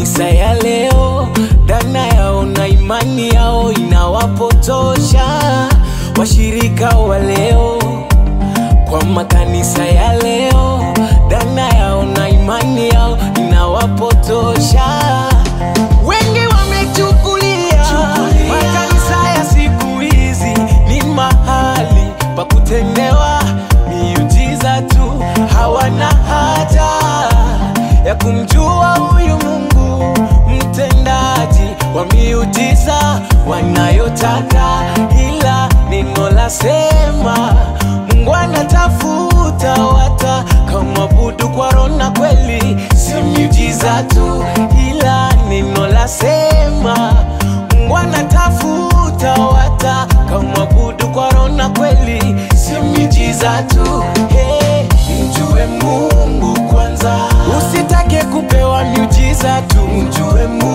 makanisa ya leo, dhana yao na imani yao inawapotosha washirika wa leo. Kwa makanisa ya leo, dhana yao na imani yao inawapotosha. Wengi wamechukulia makanisa ya siku hizi ni mahali pa kutendewa miujiza tu, hawana haja ya kumjua huyu Mungu mtendaji wa miujiza wanayotaka. Ila neno lasema Mungu anatafuta watakaomwabudu kwa roho na kweli, si miujiza tu. Ila neno lasema Mungu anatafuta watakaomwabudu kwa roho na kweli, si miujiza tu. Hey, mjue Mungu kwanza, usitake kupewa miujiza tu. Mjue Mungu